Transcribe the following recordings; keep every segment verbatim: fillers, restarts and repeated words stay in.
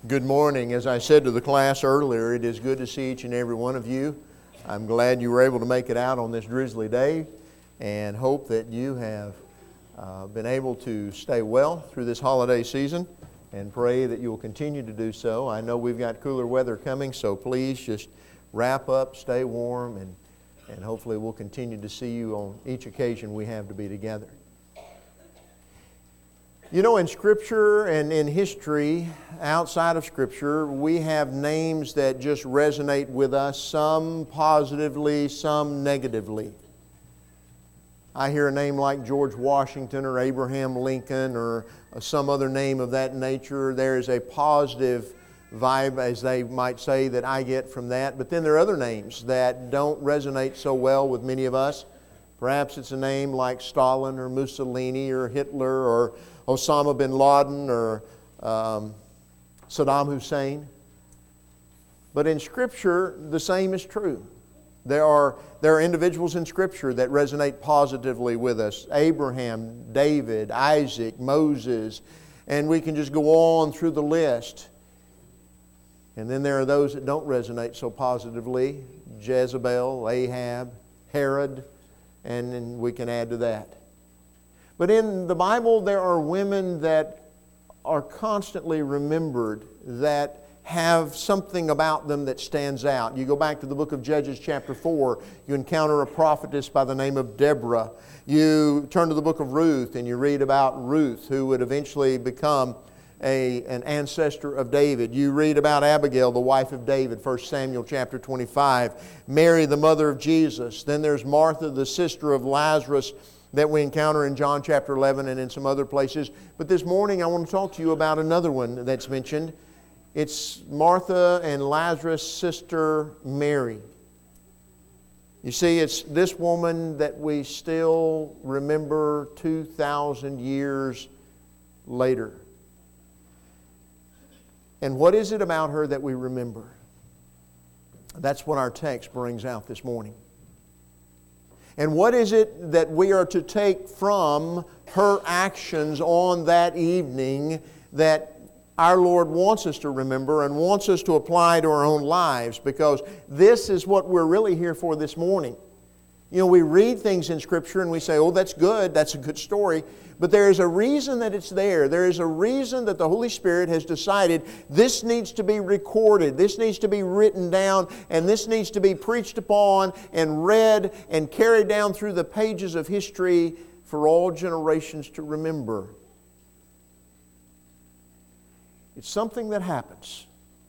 Good morning. As I said to the class earlier, it is good to see each and every one of you. I'm glad you were able to make it out on this drizzly day and hope that you have uh, been able to stay well through this holiday season and pray that you will continue to do so. I know we've got cooler weather coming, so please just wrap up, stay warm, and, and hopefully we'll continue to see you on each occasion we have to be together. You know, in Scripture and in history, outside of Scripture, we have names that just resonate with us, some positively, some negatively. I hear a name like George Washington or Abraham Lincoln or some other name of that nature. There is a positive vibe, as they might say, that I get from that. But then there are other names that don't resonate so well with many of us. Perhaps it's a name like Stalin or Mussolini or Hitler or Osama bin Laden or um, Saddam Hussein. But in Scripture, the same is true. There are, there are individuals in Scripture that resonate positively with us. Abraham, David, Isaac, Moses, and we can just go on through the list. And then there are those that don't resonate so positively. Jezebel, Ahab, Herod, and then we can add to that. But in the Bible, there are women that are constantly remembered that have something about them that stands out. You go back to the book of Judges chapter four, you encounter a prophetess by the name of Deborah. You turn to the book of Ruth and you read about Ruth, who would eventually become a, an ancestor of David. You read about Abigail, the wife of David, First Samuel chapter twenty-five. Mary, the mother of Jesus. Then there's Martha, the sister of Lazarus, that we encounter in John chapter eleven and in some other places. But this morning I want to talk to you about another one that's mentioned. It's Martha and Lazarus' sister Mary. You see, it's this woman that we still remember two thousand years later. And what is it about her that we remember? That's what our text brings out this morning. And what is it that we are to take from her actions on that evening that our Lord wants us to remember and wants us to apply to our own lives? Because this is what we're really here for this morning. You know, we read things in Scripture and we say, oh, that's good, that's a good story. But there is a reason that it's there. There is a reason that the Holy Spirit has decided this needs to be recorded, this needs to be written down, and this needs to be preached upon and read and carried down through the pages of history for all generations to remember. It's something that happens.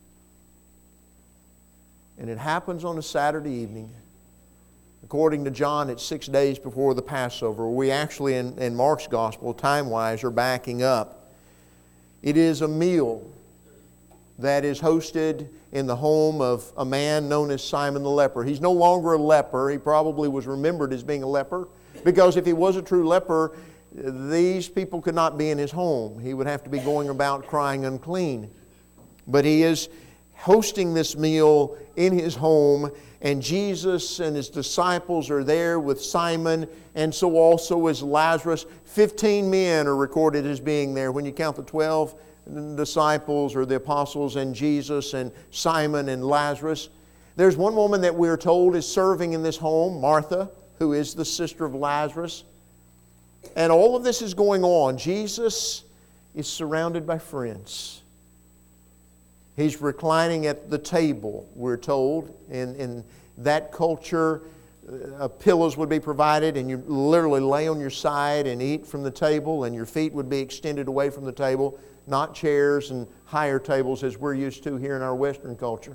And it happens on a Saturday evening. According to John, it's six days before the Passover. We actually, in, in Mark's Gospel, time-wise, are backing up. It is a meal that is hosted in the home of a man known as Simon the leper. He's no longer a leper. He probably was remembered as being a leper, because if he was a true leper, these people could not be in his home. He would have to be going about crying unclean. But he is hosting this meal in his home, and Jesus and His disciples are there with Simon, and so also is Lazarus. Fifteen men are recorded as being there. When you count the twelve disciples or the apostles and Jesus and Simon and Lazarus. There's one woman that we're told is serving in this home, Martha, who is the sister of Lazarus. And all of this is going on. Jesus is surrounded by friends. He's reclining at the table, we're told. In, in that culture, uh, pillows would be provided, and you literally lay on your side and eat from the table, and your feet would be extended away from the table, not chairs and higher tables as we're used to here in our Western culture.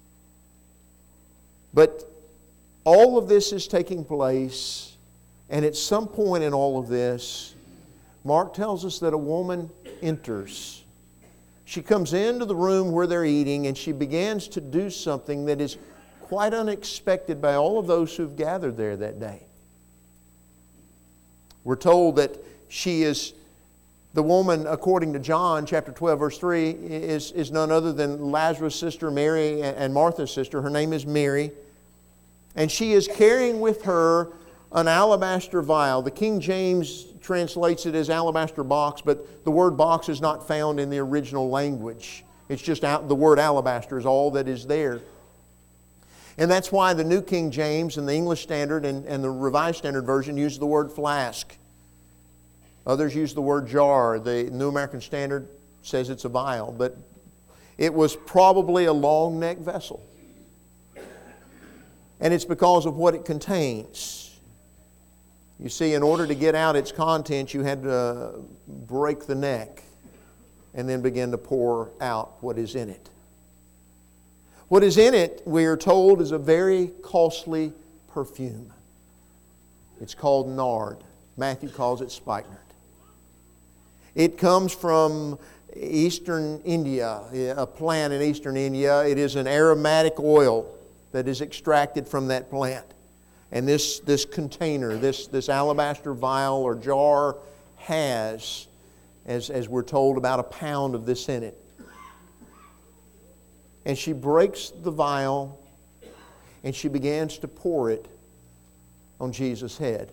But all of this is taking place, and at some point in all of this, Mark tells us that a woman enters. She comes into the room where they're eating, and she begins to do something that is quite unexpected by all of those who've gathered there that day. We're told that she is, the woman, according to John chapter twelve, verse three, is, is none other than Lazarus' sister Mary and Martha's sister. Her name is Mary. And she is carrying with her an alabaster vial. The King James translates it as alabaster box, but the word box is not found in the original language. It's just out, the word alabaster is all that is there. And that's why the New King James and the English Standard and, and the Revised Standard Version use the word flask. Others use the word jar. The New American Standard says it's a vial. But it was probably a long neck vessel. And it's because of what it contains. You see, in order to get out its contents, you had to break the neck and then begin to pour out what is in it. What is in it, we are told, is a very costly perfume. It's called nard. Matthew calls it spikenard. It comes from eastern India, a plant in eastern India. It is an aromatic oil that is extracted from that plant. And this, this container, this, this alabaster vial or jar has, as, as we're told, about a pound of this in it. And she breaks the vial and she begins to pour it on Jesus' head.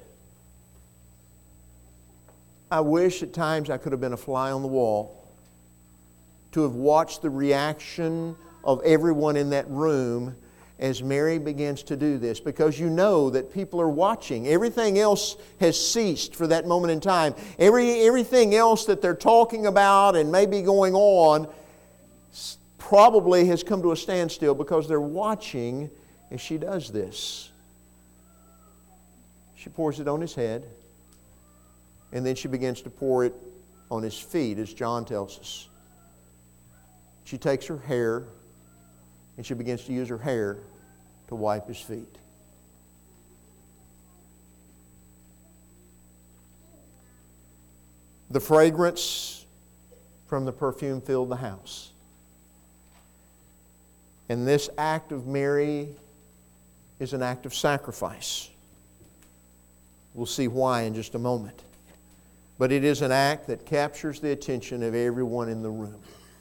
I wish at times I could have been a fly on the wall to have watched the reaction of everyone in that room as Mary begins to do this, because you know that people are watching. Everything else has ceased for that moment in time. Every, everything else that they're talking about and maybe going on probably has come to a standstill because they're watching as she does this. She pours it on His head, and then she begins to pour it on His feet, as John tells us. She takes her hair and she begins to use her hair to wipe His feet. The fragrance from the perfume filled the house. And this act of Mary is an act of sacrifice. We'll see why in just a moment. But it is an act that captures the attention of everyone in the room.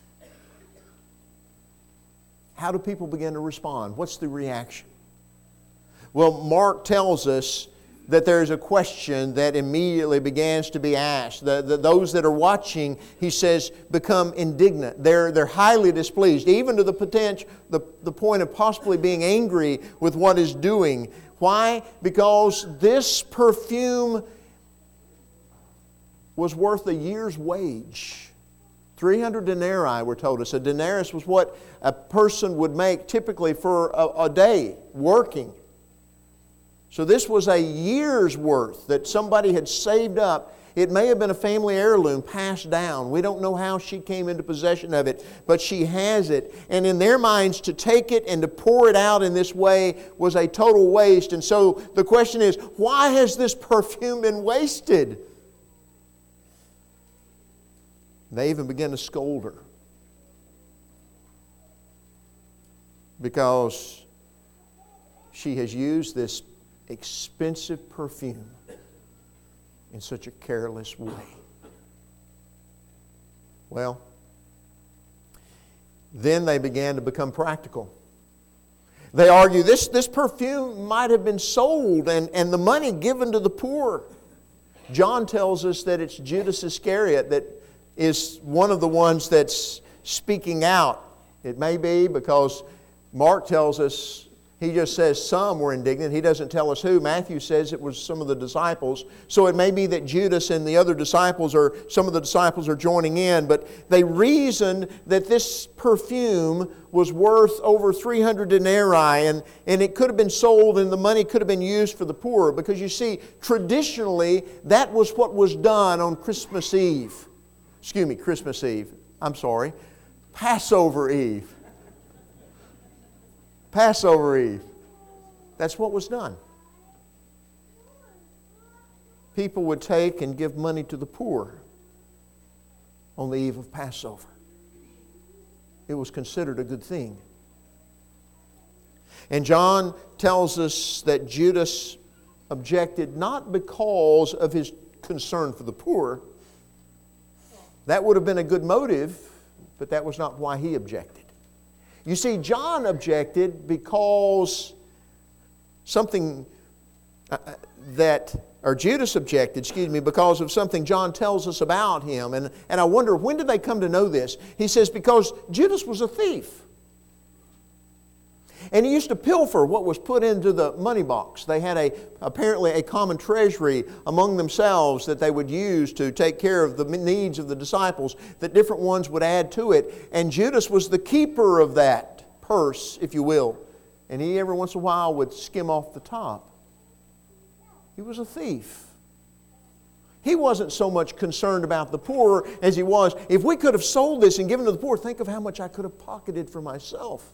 How do people begin to respond? What's the reaction? Well, Mark tells us that there is a question that immediately begins to be asked. The, the, those that are watching, he says, become indignant. They're, they're highly displeased, even to the potential, the, the point of possibly being angry with what is doing. Why? Because this perfume was worth a year's wage. three hundred denarii, we're told us. A denarius was what a person would make typically for a, a day working. So this was a year's worth that somebody had saved up. It may have been a family heirloom passed down. We don't know how she came into possession of it, but she has it. And in their minds, to take it and to pour it out in this way was a total waste. And so the question is, why has this perfume been wasted? They even begin to scold her because she has used this expensive perfume in such a careless way. Well, then they began to become practical. They argue this, this perfume might have been sold and, and the money given to the poor. John tells us that it's Judas Iscariot that is one of the ones that's speaking out. It may be because Mark tells us, he just says some were indignant. He doesn't tell us who. Matthew says it was some of the disciples. So it may be that Judas and the other disciples, or some of the disciples, are joining in. But they reasoned that this perfume was worth over three hundred denarii, and, and it could have been sold and the money could have been used for the poor. Because you see, traditionally, that was what was done on Christmas Eve. Excuse me, Christmas Eve. I'm sorry. Passover Eve. Passover Eve. That's what was done. People would take and give money to the poor on the eve of Passover. It was considered a good thing. And John tells us that Judas objected not because of his concern for the poor. That would have been a good motive, but that was not why he objected. You see, John objected because something that, or Judas objected, excuse me, because of something John tells us about him. And, and I wonder, when did they come to know this? He says, because Judas was a thief. And he used to pilfer what was put into the money box. They had a apparently a common treasury among themselves that they would use to take care of the needs of the disciples, that different ones would add to it. And Judas was the keeper of that purse, if you will. And he every once in a while would skim off the top. He was a thief. He wasn't so much concerned about the poor as he was, if we could have sold this and given to the poor, think of how much I could have pocketed for myself.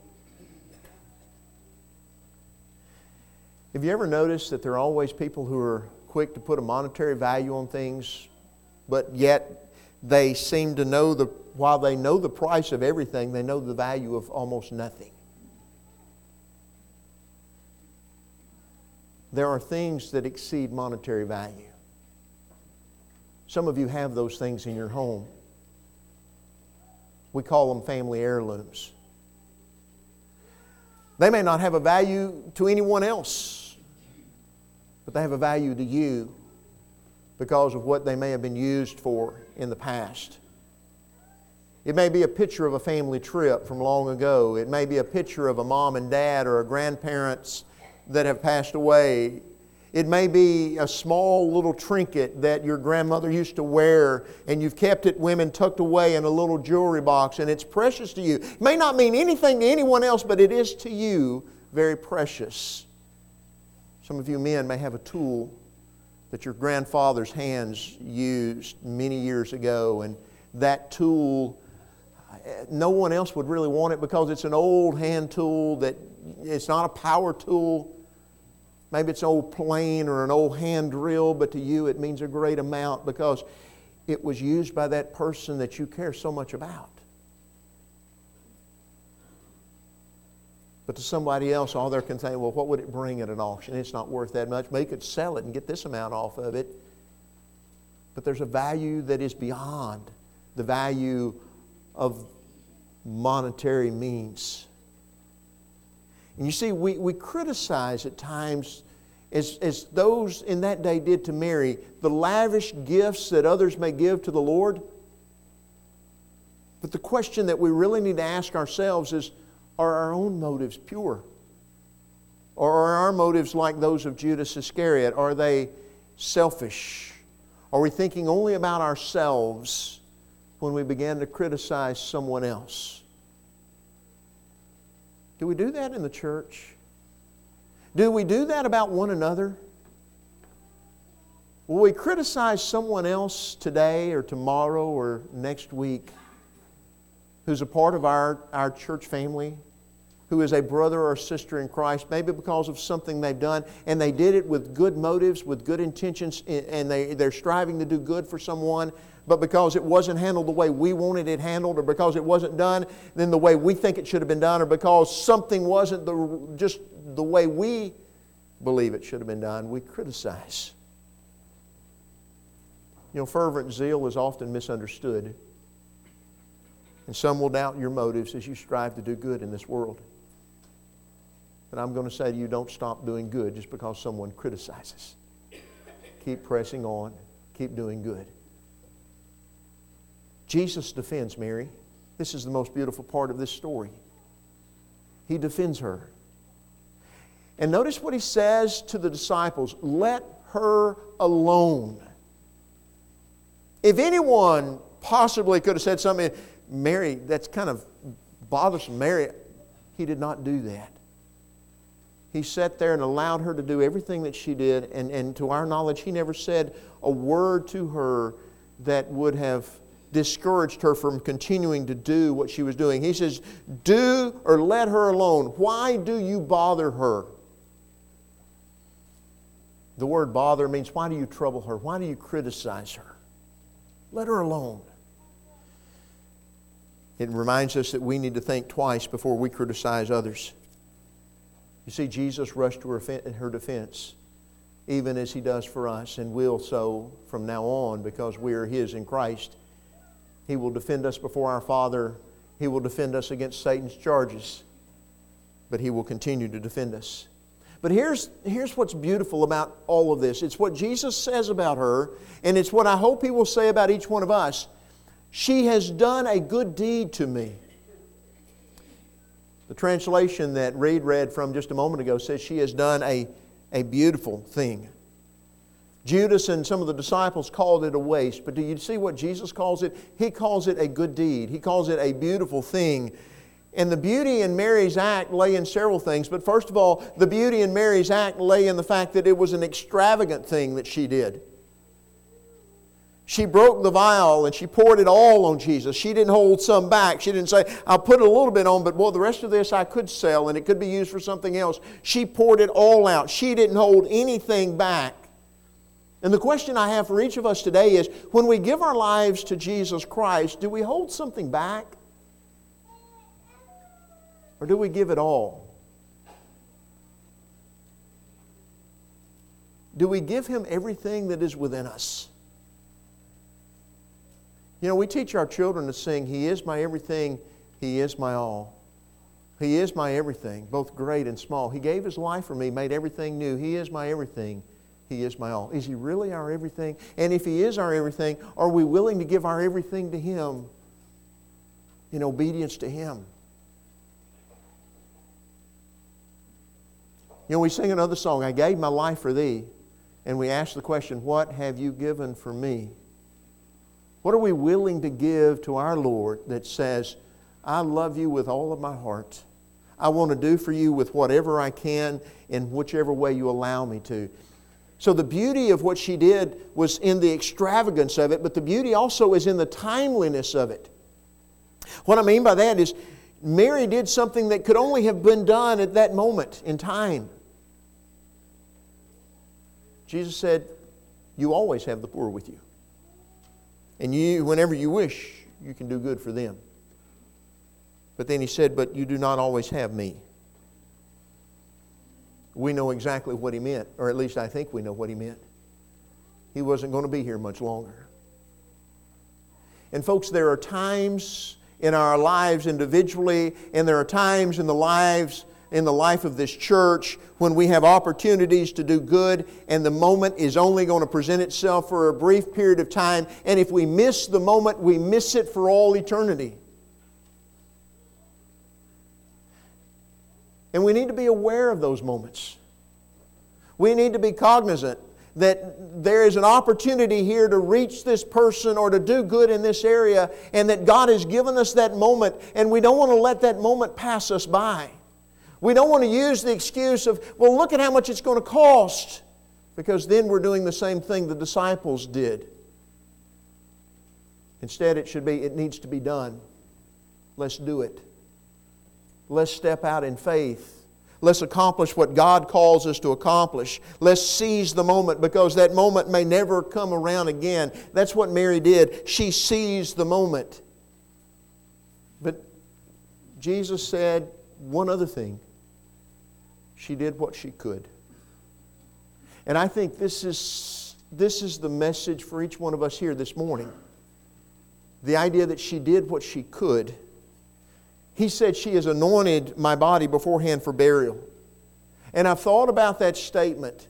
Have you ever noticed that there are always people who are quick to put a monetary value on things, but yet they seem to know, the while they know the price of everything, they know the value of almost nothing? There are things that exceed monetary value. Some of you have those things in your home. We call them family heirlooms. They may not have a value to anyone else, but they have a value to you because of what they may have been used for in the past. It may be a picture of a family trip from long ago. It may be a picture of a mom and dad or a grandparents that have passed away. It may be a small little trinket that your grandmother used to wear and you've kept it, women, tucked away in a little jewelry box, and it's precious to you. It may not mean anything to anyone else, but it is to you very precious. Some of you men may have a tool that your grandfather's hands used many years ago, and that tool, no one else would really want it because it's an old hand tool that it's not a power tool. Maybe it's an old plane or an old hand drill, but to you it means a great amount because it was used by that person that you care so much about. But to somebody else, all they're concerned, well, what would it bring at an auction? It's not worth that much. Maybe you could sell it and get this amount off of it. But there's a value that is beyond the value of monetary means. And you see, we, we criticize at times, as, as those in that day did to Mary, the lavish gifts that others may give to the Lord. But the question that we really need to ask ourselves is, are our own motives pure? Or are our motives like those of Judas Iscariot? Are they selfish? Are we thinking only about ourselves when we begin to criticize someone else? Do we do that in the church? Do we do that about one another? Will we criticize someone else today or tomorrow or next week who's a part of our, our church family, who is a brother or sister in Christ, maybe because of something they've done, and they did it with good motives, with good intentions, and they, they're striving to do good for someone, but because it wasn't handled the way we wanted it handled, or because it wasn't done then the way we think it should have been done, or because something wasn't the, just the way we believe it should have been done, we criticize. You know, fervent zeal is often misunderstood. And some will doubt your motives as you strive to do good in this world. But I'm going to say to you, don't stop doing good just because someone criticizes. Keep pressing on. Keep doing good. Jesus defends Mary. This is the most beautiful part of this story. He defends her. And notice what He says to the disciples, let her alone. If anyone possibly could have said something, Mary, that's kind of bothersome. Mary, He did not do that. He sat there and allowed her to do everything that she did, and, and to our knowledge, He never said a word to her that would have discouraged her from continuing to do what she was doing. He says, do or let her alone. Why do you bother her? The word bother means, why do you trouble her? Why do you criticize her? Let her alone. It reminds us that we need to think twice before we criticize others. You see, Jesus rushed to her defense, even as He does for us, and will so from now on because we are His in Christ. He will defend us before our Father. He will defend us against Satan's charges, but He will continue to defend us. But here's, here's what's beautiful about all of this. It's what Jesus says about her, and it's what I hope He will say about each one of us. She has done a good deed to me. The translation that Reed read from just a moment ago says she has done a, a beautiful thing. Judas and some of the disciples called it a waste, but do you see what Jesus calls it? He calls it a good deed. He calls it a beautiful thing. And the beauty in Mary's act lay in several things, but first of all, the beauty in Mary's act lay in the fact that it was an extravagant thing that she did. She broke the vial and she poured it all on Jesus. She didn't hold some back. She didn't say, I'll put a little bit on, but boy, the rest of this I could sell and it could be used for something else. She poured it all out. She didn't hold anything back. And the question I have for each of us today is, when we give our lives to Jesus Christ, do we hold something back? Or do we give it all? Do we give Him everything that is within us? You know, we teach our children to sing, He is my everything, He is my all. He is my everything, both great and small. He gave His life for me, made everything new. He is my everything, He is my all. Is He really our everything? And if He is our everything, are we willing to give our everything to Him in obedience to Him? You know, we sing another song, I gave my life for Thee. And we ask the question, what have You given for me? What are we willing to give to our Lord that says, I love You with all of my heart. I want to do for You with whatever I can in whichever way You allow me to. So the beauty of what she did was in the extravagance of it, but the beauty also is in the timeliness of it. What I mean by that is Mary did something that could only have been done at that moment in time. Jesus said, You always have the poor with You. And you, whenever you wish, you can do good for them. But then He said, but you do not always have Me. We know exactly what He meant, or at least I think we know what He meant. He wasn't going to be here much longer. And folks, there are times in our lives individually, and there are times in the lives in the life of this church when we have opportunities to do good, and the moment is only going to present itself for a brief period of time, and if we miss the moment, we miss it for all eternity. And we need to be aware of those moments. We need to be cognizant that there is an opportunity here to reach this person or to do good in this area, and that God has given us that moment, and we don't want to let that moment pass us by. We don't want to use the excuse of, well, look at how much it's going to cost, because then we're doing the same thing the disciples did. Instead, it should be, it needs to be done. Let's do it. Let's step out in faith. Let's accomplish what God calls us to accomplish. Let's seize the moment, because that moment may never come around again. That's what Mary did. She seized the moment. But Jesus said one other thing. She did what she could. And I think this is, this is the message for each one of us here this morning. The idea that she did what she could. He said, she has anointed my body beforehand for burial. And I've thought about that statement.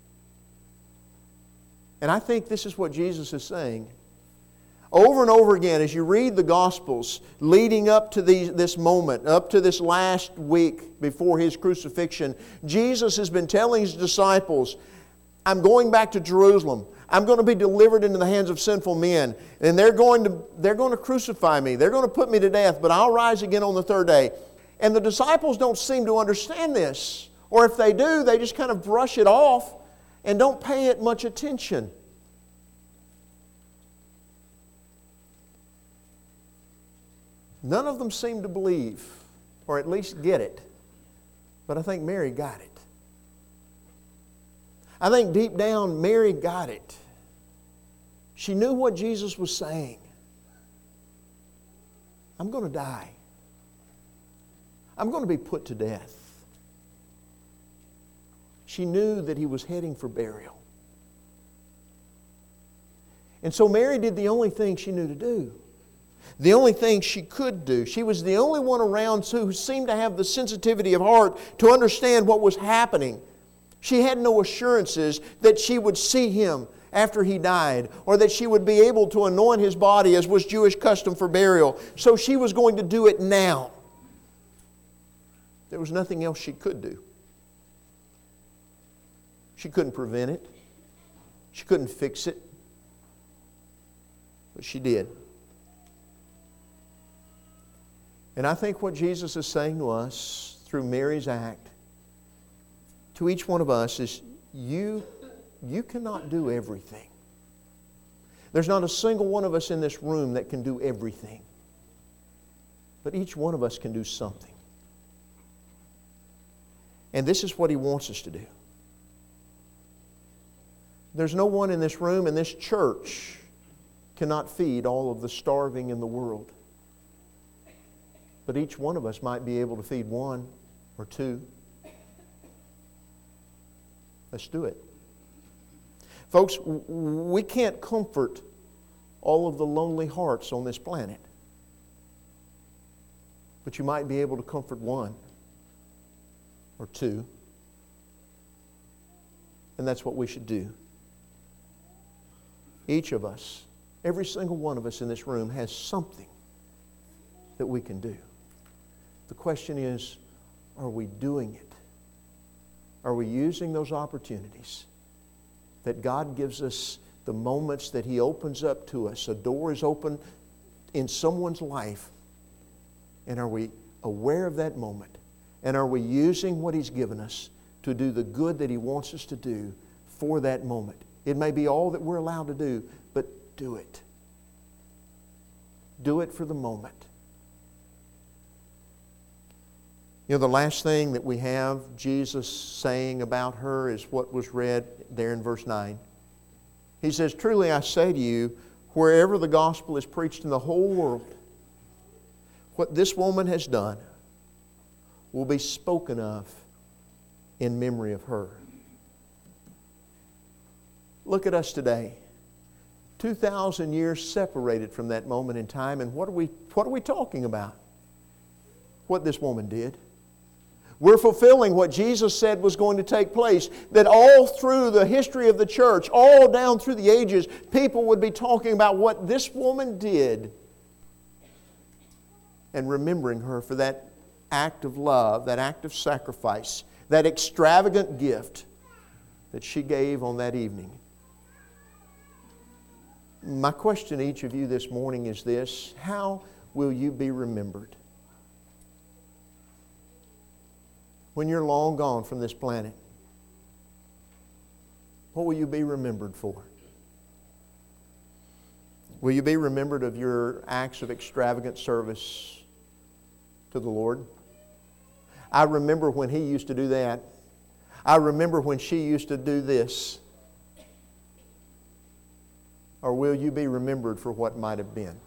And I think this is what Jesus is saying. Over and over again, as you read the Gospels leading up to these, this moment, up to this last week before His crucifixion, Jesus has been telling His disciples, I'm going back to Jerusalem. I'm going to be delivered into the hands of sinful men. And they're going to, they're going to crucify me. They're going to put me to death, but I'll rise again on the third day. And the disciples don't seem to understand this. Or if they do, they just kind of brush it off and don't pay it much attention. None of them seem to believe, or at least get it. But I think Mary got it. I think deep down, Mary got it. She knew what Jesus was saying. I'm going to die. I'm going to be put to death. She knew that He was heading for burial. And so Mary did the only thing she knew to do. The only thing she could do. She was the only one around who seemed to have the sensitivity of heart to understand what was happening. She had no assurances that she would see Him after He died, or that she would be able to anoint His body as was Jewish custom for burial. So she was going to do it now. There was nothing else she could do. She couldn't prevent it. She couldn't fix it. But she did. And I think what Jesus is saying to us through Mary's act, to each one of us, is you, you cannot do everything. There's not a single one of us in this room that can do everything. But each one of us can do something. And this is what He wants us to do. There's no one in this room, in this church, cannot feed all of the starving in the world. But each one of us might be able to feed one or two. Let's do it. Folks, we can't comfort all of the lonely hearts on this planet. But you might be able to comfort one or two. And that's what we should do. Each of us, every single one of us in this room has something that we can do. The question is, are we doing it? Are we using those opportunities that God gives us, the moments that He opens up to us? A door is open in someone's life, and are we aware of that moment? And are we using what He's given us to do the good that He wants us to do for that moment? It may be all that we're allowed to do, but do it. Do it for the moment. You know, the last thing that we have Jesus saying about her is what was read there in verse nine. He says, "Truly I say to you, wherever the gospel is preached in the whole world, what this woman has done will be spoken of in memory of her." Look at us today. two thousand years separated from that moment in time, and what are we, what are we talking about? What this woman did. We're fulfilling what Jesus said was going to take place, that all through the history of the church, all down through the ages, people would be talking about what this woman did and remembering her for that act of love, that act of sacrifice, that extravagant gift that she gave on that evening. My question to each of you this morning is this: how will you be remembered when you're long gone from this planet? What will you be remembered for? Will you be remembered of your acts of extravagant service to the Lord? I remember when he used to do that. I remember when she used to do this. Or will you be remembered for what might have been?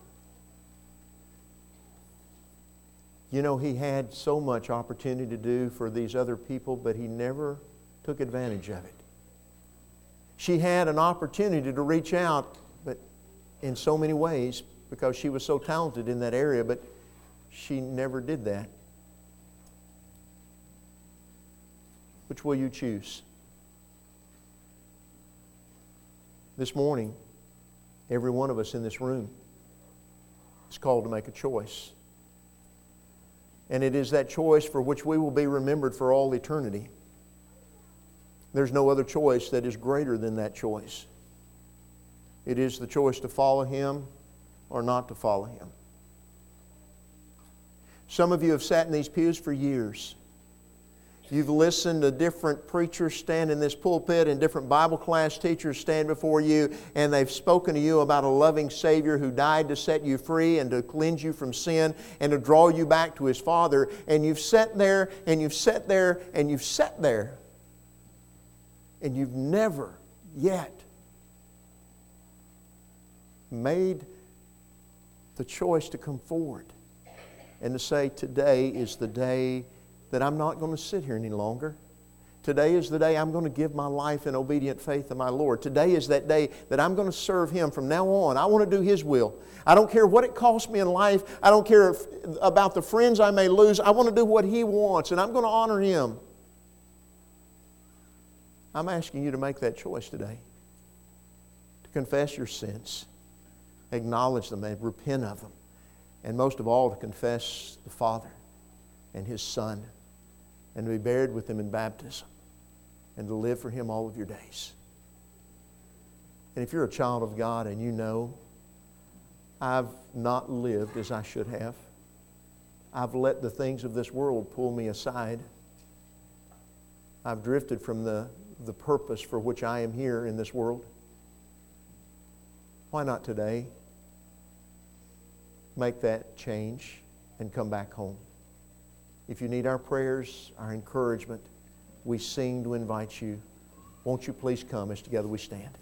You know, he had so much opportunity to do for these other people, but he never took advantage of it. She had an opportunity to reach out, but in so many ways, because she was so talented in that area, but she never did that. Which will you choose? This morning, every one of us in this room is called to make a choice. And it is that choice for which we will be remembered for all eternity. There's no other choice that is greater than that choice. It is the choice to follow Him or not to follow Him. Some of you have sat in these pews for years. You've listened to different preachers stand in this pulpit and different Bible class teachers stand before you, and they've spoken to you about a loving Savior who died to set you free and to cleanse you from sin and to draw you back to His Father. And you've sat there and you've sat there and you've sat there and you've never yet made the choice to come forward and to say, today is the day that I'm not going to sit here any longer. Today is the day I'm going to give my life in obedient faith to my Lord. Today is that day that I'm going to serve Him from now on. I want to do His will. I don't care what it costs me in life. I don't care if, about the friends I may lose. I want to do what He wants, and I'm going to honor Him. I'm asking you to make that choice today. To confess your sins, acknowledge them, and repent of them. And most of all, to confess the Father and His Son, and to be buried with Him in baptism, and to live for Him all of your days. And if you're a child of God and you know, I've not lived as I should have, I've let the things of this world pull me aside, I've drifted from the, the purpose for which I am here in this world, why not today make that change and come back home? If you need our prayers, our encouragement, we sing to invite you. Won't you please come as together we stand?